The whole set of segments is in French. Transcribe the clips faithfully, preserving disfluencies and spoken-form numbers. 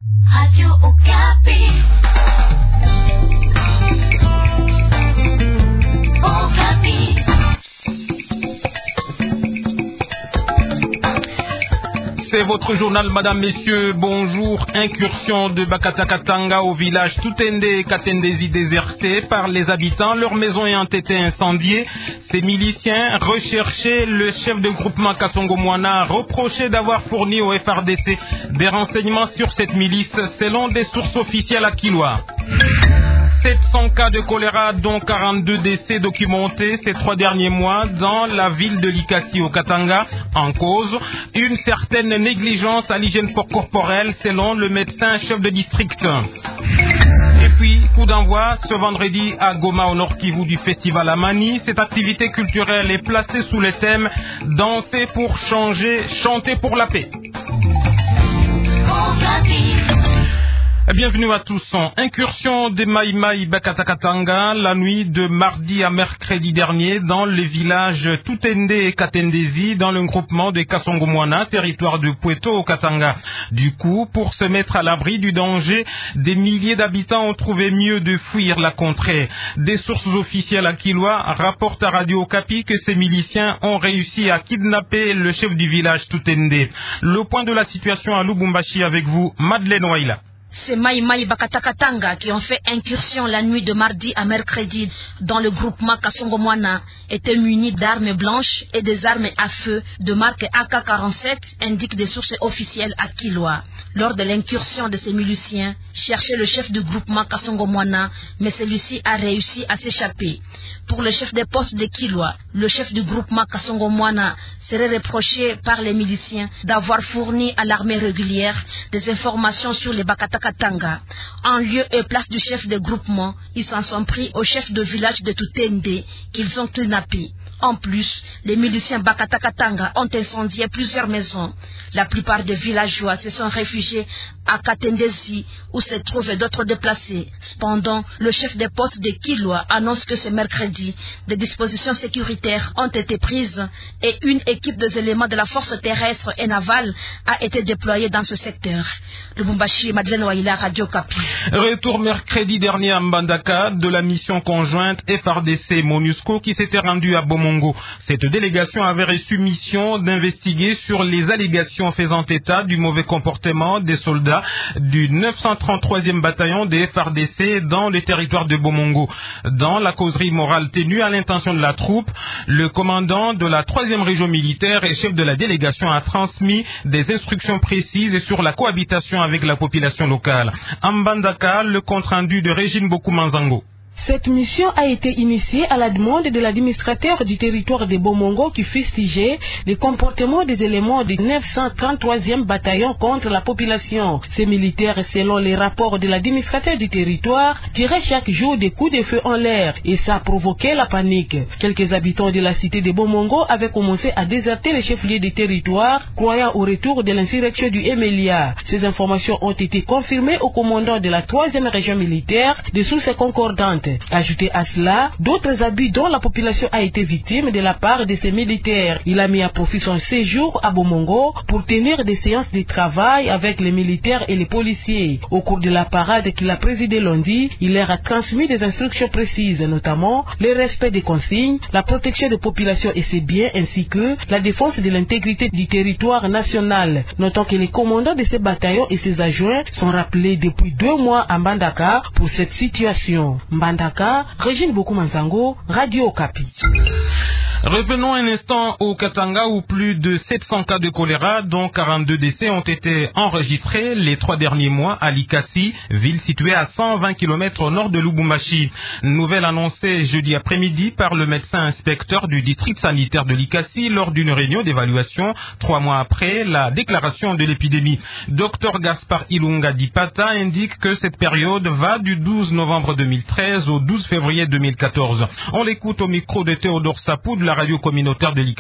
Radio Okapi. Okapi. C'est votre journal, madame, messieurs, bonjour. Incursion de Bakatakatanga au village Tutende et Katendezi déserté par les habitants. Leurs maisons ayant été incendiées. Ces miliciens recherchaient le chef de groupement Kasongo Mwana, reproché d'avoir fourni au F R D C des renseignements sur cette milice, selon des sources officielles à Kilwa. sept cents cas de choléra, dont quarante-deux décès documentés ces trois derniers mois dans la ville de Likasi au Katanga. En cause, une certaine négligence à l'hygiène corporelle selon le médecin chef de district. Et puis, coup d'envoi ce vendredi à Goma au Nord Kivu du festival Amani. Cette activité culturelle est placée sous le thème « Danser pour changer, chanter pour la paix ». Bienvenue à tous. Incursion des Mai Mai Bakatakatanga la nuit de mardi à mercredi dernier dans les villages Tutende et Katendezi dans le groupement de Kasongo Mwana, territoire de Pweto au Katanga. Du coup, pour se mettre à l'abri du danger, des milliers d'habitants ont trouvé mieux de fuir la contrée. Des sources officielles à Kilwa rapportent à Radio Okapi que ces miliciens ont réussi à kidnapper le chef du village Tutende. Le point de la situation à Lubumbashi avec vous, Madeleine Waila. C'est Mai Mai Bakatakatanga qui ont fait incursion la nuit de mardi à mercredi dans le groupement Kasongo Mwana, étaient munis d'armes blanches et des armes à feu de marque A K quarante-sept, indiquent des sources officielles à Kilwa. Lors de l'incursion de ces miliciens, cherchaient le chef du groupement Kasongo Mwana, mais celui-ci a réussi à s'échapper. Pour le chef des postes de Kilwa, le chef du groupement Kasongo Mwana serait reproché par les miliciens d'avoir fourni à l'armée régulière des informations sur les Bakatakatanga. En lieu et place du chef de groupement, ils s'en sont pris au chef de village de Tutende qu'ils ont kidnappé. En plus, les miliciens Bakatakatanga ont incendié plusieurs maisons. La plupart des villageois se sont réfugiés à Katendezi où se trouvent d'autres déplacés. Cependant, le chef des postes de Kilwa annonce que ce mercredi, des dispositions sécuritaires ont été prises et une équipe des éléments de la force terrestre et navale a été déployée dans ce secteur. Lubumbashi, Madeleine Waila, Radio Okapi. Retour mercredi dernier à Mbandaka de la mission conjointe F R D C-MONUSCO qui s'était rendue à Bomongo. Cette délégation avait reçu mission d'investiguer sur les allégations faisant état du mauvais comportement des soldats du neuf cent trente-troisième bataillon des F R D C dans le territoire de Bomongo. Dans la causerie morale tenue à l'intention de la troupe, le commandant de la troisième région militaire et chef de la délégation a transmis des instructions précises sur la cohabitation avec la population locale. À Mbandaka, le compte-rendu de Régine Bokumanzango. Cette mission a été initiée à la demande de l'administrateur du territoire de Bomongo qui fustigeait les comportements des éléments du neuf cent trente-troisième bataillon contre la population. Ces militaires, selon les rapports de l'administrateur du territoire, tiraient chaque jour des coups de feu en l'air et ça a provoqué la panique. Quelques habitants de la cité de Bomongo avaient commencé à déserter les chefs-lieux du territoire, croyant au retour de l'insurrection du Emelia. Ces informations ont été confirmées au commandant de la troisième région militaire de sources concordantes. Ajouté à cela, d'autres abus dont la population a été victime de la part de ces militaires. Il a mis à profit son séjour à Bomongo pour tenir des séances de travail avec les militaires et les policiers. Au cours de la parade qu'il a présidée lundi, il leur a transmis des instructions précises, notamment le respect des consignes, la protection des populations et ses biens, ainsi que la défense de l'intégrité du territoire national. Notons que les commandants de ces bataillons et ses adjoints sont rappelés depuis deux mois à Mbandaka pour cette situation. Mbandaka, Régine Bokumanzango, Radio Okapi. Revenons un instant au Katanga où plus de sept cents cas de choléra, dont quarante-deux décès, ont été enregistrés les trois derniers mois à Likasi, ville située à cent vingt kilomètres au nord de Lubumbashi. Nouvelle annoncée jeudi après-midi par le médecin inspecteur du district sanitaire de Likasi lors d'une réunion d'évaluation trois mois après la déclaration de l'épidémie. Docteur Gaspard Ilunga Dipata indique que cette période va du douze novembre deux mille treize au douze février deux mille quatorze. On l'écoute au micro de Théodore Sapou de la radio communautaire de Likasi.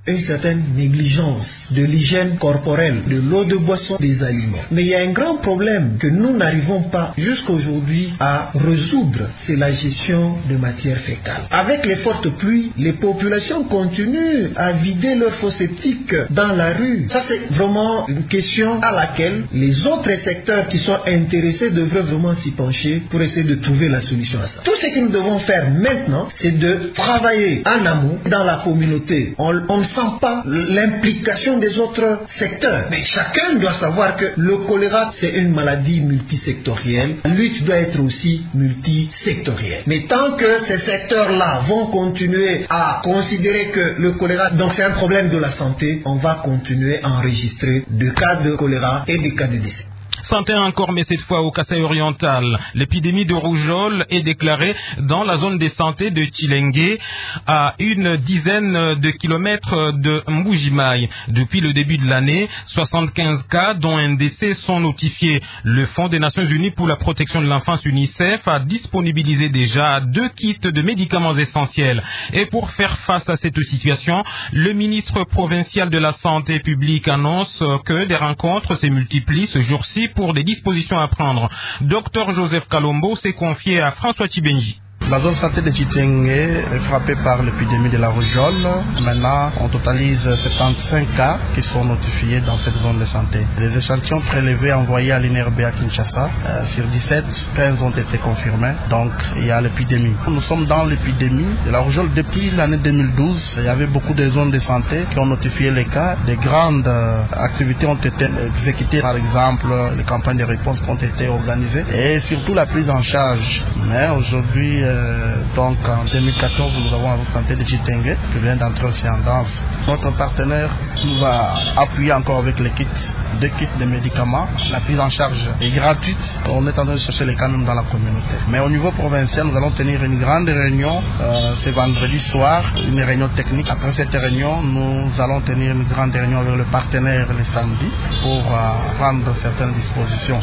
une certaine négligence de l'hygiène corporelle, de l'eau de boisson, des aliments. Mais il y a un grand problème que nous n'arrivons pas jusqu'aujourd'hui à résoudre, c'est la gestion de matières fécales. Avec les fortes pluies, les populations continuent à vider leurs fosses septiques dans la rue. Ça, c'est vraiment une question à laquelle les autres secteurs qui sont intéressés devraient vraiment s'y pencher pour essayer de trouver la solution à ça. Tout ce que nous devons faire maintenant, c'est de travailler en amont dans la communauté. On, on ne sent pas l'implication des autres secteurs. Mais chacun doit savoir que le choléra, c'est une maladie multisectorielle. La lutte doit être aussi multisectorielle. Mais tant que ces secteurs-là vont continuer à considérer que le choléra, donc c'est un problème de la santé, on va continuer à enregistrer des cas de choléra et des cas de décès. Santé encore, mais cette fois au Kasaï oriental. L'épidémie de rougeole est déclarée dans la zone de santé de Tshilenge, à une dizaine de kilomètres de Mbujimaï. Depuis le début de l'année, soixante-quinze cas, dont un décès, sont notifiés. Le Fonds des Nations Unies pour la protection de l'enfance UNICEF a disponibilisé déjà deux kits de médicaments essentiels. Et pour faire face à cette situation, le ministre provincial de la Santé publique annonce que des rencontres se multiplient ce jour-ci pour des dispositions à prendre. Docteur Joseph Kalombo s'est confié à François Tibenji. La zone santé de Tshilenge est frappée par l'épidémie de la rougeole. Maintenant, on totalise soixante-quinze cas qui sont notifiés dans cette zone de santé. Les échantillons prélevés envoyés à l'I N R B à Kinshasa, euh, sur dix-sept, quinze ont été confirmés. Donc, il y a l'épidémie. Nous sommes dans l'épidémie de la rougeole depuis l'année deux mille douze. Il y avait beaucoup de zones de santé qui ont notifié les cas. Des grandes euh, activités ont été exécutées, par exemple, les campagnes de réponse ont été organisées et surtout la prise en charge. Mais aujourd'hui, euh, donc en deux mille quatorze, nous avons la zone santé de Tshilenge qui vient d'entrer aussi en danse. Notre partenaire nous a appuyé encore avec les kits, deux kits de médicaments. La prise en charge est gratuite. On est en train de chercher les cas même dans la communauté. Mais au niveau provincial, nous allons tenir une grande réunion euh, ce vendredi soir, une réunion technique. Après cette réunion, nous allons tenir une grande réunion avec le partenaire le samedi pour euh, prendre certaines dispositions.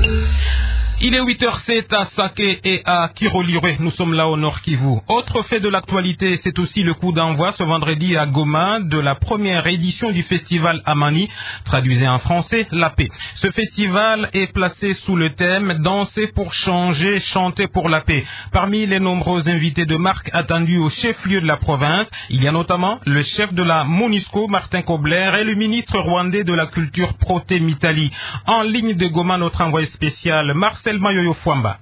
Il est huit heures zéro sept à Saké et à Kirolirwe. Nous sommes là au Nord Kivu. Autre fait de l'actualité, c'est aussi le coup d'envoi ce vendredi à Goma de la première édition du festival Amani, traduisé en français, la paix. Ce festival est placé sous le thème « Danser pour changer, chanter pour la paix ». Parmi les nombreux invités de marque attendus au chef-lieu de la province, il y a notamment le chef de la MONUSCO, Martin Kobler, et le ministre rwandais de la culture, Proté Mitali. En ligne de Goma, notre envoyé spécial, Marcel Mayoyo Fwamba.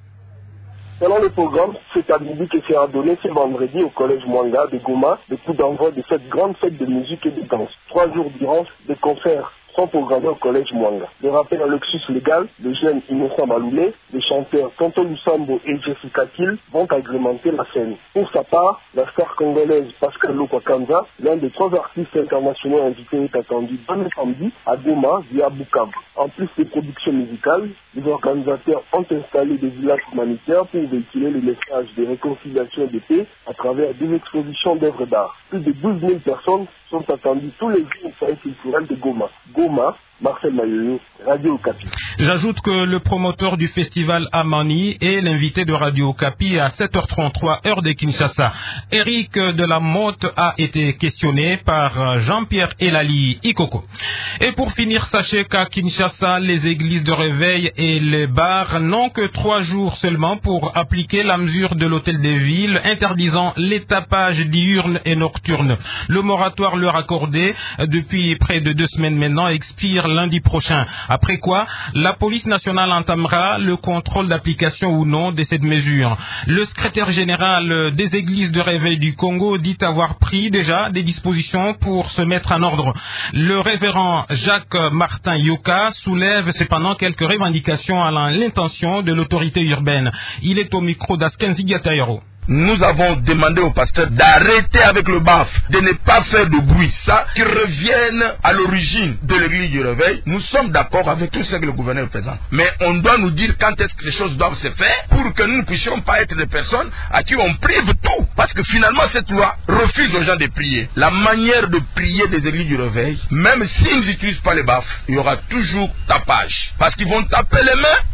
Selon le programme, c'est à midi que sera donné ce vendredi au collège Mwanga de Goma le coup d'envoi de cette grande fête de musique et de danse. Trois jours durant, des concerts sont programmés au collège Mwanga. Les rappeurs à Luxus Légal, le jeune Innocent Maloulé, les chanteurs Tonto Lusambo et Jessica Kill vont agrémenter la scène. Pour sa part, la star congolaise Pascal Lokwakanza, l'un des trois artistes internationaux invités, est attendu demain samedi à Goma via Bukavu. En plus des productions musicales, les organisateurs ont installé des villages humanitaires pour véhiculer le message de réconciliation et de paix à travers des expositions d'œuvres d'art. Plus de douze mille personnes sont attendues tous les jours au foyer culturel de Goma. Goma, Marcel Mayoyo, Radio Okapi. J'ajoute que le promoteur du festival Amani est l'invité de Radio Okapi à sept heures trente-trois, heure de Kinshasa. Eric de la Motte a été questionné par Jean-Pierre Elali Ikoko. Et pour finir, sachez qu'à Kinshasa, les églises de réveil et les bars n'ont que trois jours seulement pour appliquer la mesure de l'hôtel des villes interdisant les tapages diurnes et nocturnes. Le moratoire leur accordé depuis près de deux semaines maintenant expire lundi prochain. Après quoi, la police nationale entamera le contrôle d'application ou non de cette mesure. Le secrétaire général des églises de réveil du Congo dit avoir pris déjà des dispositions pour se mettre en ordre. Le révérend Jacques Martin Yoka soulève cependant quelques revendications à l'intention de l'autorité urbaine. Il est au micro d'Askenzi Gatayaro. Nous avons demandé au pasteur d'arrêter avec le baf, de ne pas faire de bruit. Ça, qu'ils reviennent à l'origine de l'église du réveil. Nous sommes d'accord avec tout ce que le gouverneur présente. Mais on doit nous dire quand est-ce que ces choses doivent se faire pour que nous ne puissions pas être des personnes à qui on prive tout. Parce que finalement, cette loi refuse aux gens de prier. La manière de prier des églises du réveil, même s'ils n'utilisent pas les baffes, il y aura toujours tapage. Parce qu'ils vont taper les mains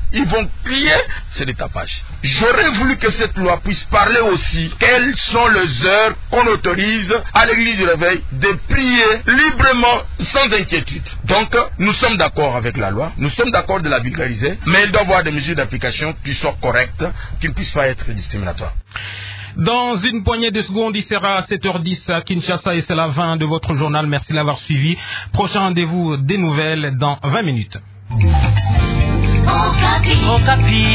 ils vont crier, c'est des tapages. J'aurais voulu que cette loi puisse parler aussi quelles sont les heures qu'on autorise à l'église du réveil de prier librement, sans inquiétude. Donc, nous sommes d'accord avec la loi, nous sommes d'accord de la vulgariser, mais il doit y avoir des mesures d'application qui soient correctes, qui ne puissent pas être discriminatoires. Dans une poignée de secondes, il sera à sept heures dix à Kinshasa et c'est la fin de votre journal. Merci de l'avoir suivi. Prochain rendez-vous des nouvelles dans vingt minutes. Okapi. Okapi.